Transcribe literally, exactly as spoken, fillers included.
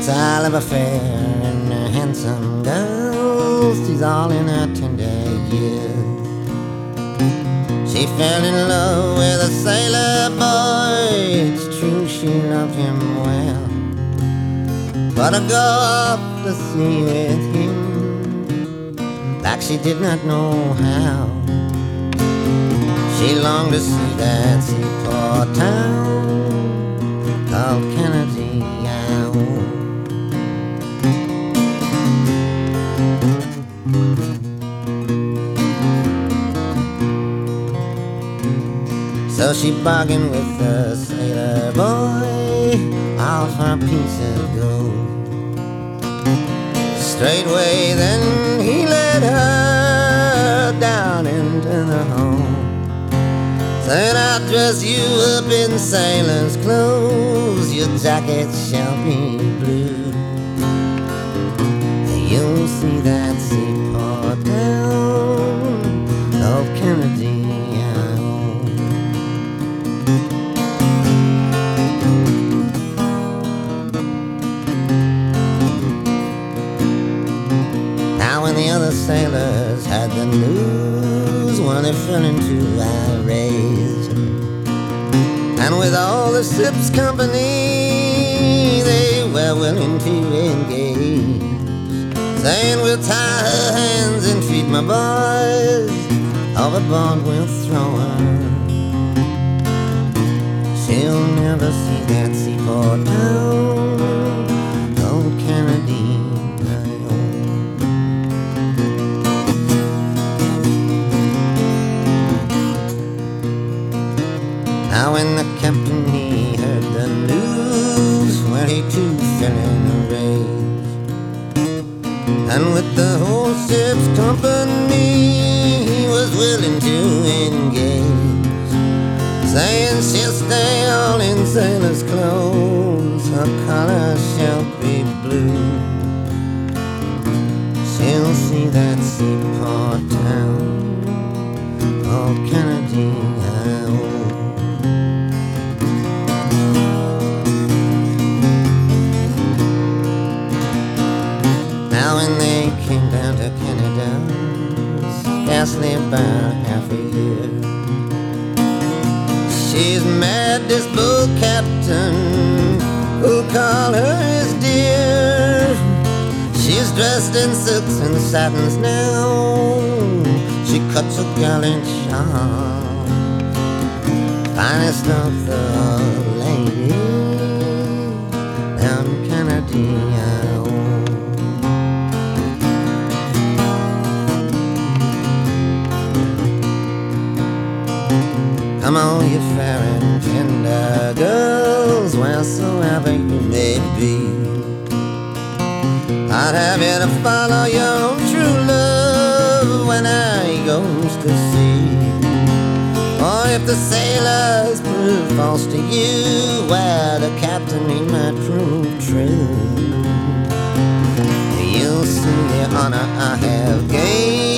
Oliver Fair and a handsome girl. She's all in her tender years. She fell in love with a sailor boy. It's true she loved him well, but to go off the sea with him, like she did not know how. She longed to see that seaport town called Kennedy. So she bargained with the sailor boy all for a piece of gold. Straightway then he led her down into the home. Said, I'll dress you up in sailor's clothes, your jacket shall be blue. You'll see that seaport town of Kennedy. Now when the other sailors had the news, one they fell into irate, and with all the ship's company they were willing to engage, saying we'll tie her hands and feed my boys, overboard we'll throw her. She'll never see that seaport town, old Kennedy. Now when the captain he heard the news, well he too fell in a rage, and with the whole ship's company he was willing to engage, saying she'll stay all in sailor's clothes, her color shall be blue. She'll see that seaport town called Kennedy. Now when they came down to Canada, scarcely about half a year, she's mad, this boat captain, who call her his dear. She's dressed in silks and satins now, she cuts a gallant shawl, finest of the ladies down Kennedy. Come on, you fair and tender girls, wheresoever you may be, I'd have you to follow your own true love when I goes to sea. Or if the sailors prove false to you, well, the captain he might prove true. You'll see the honor I have gained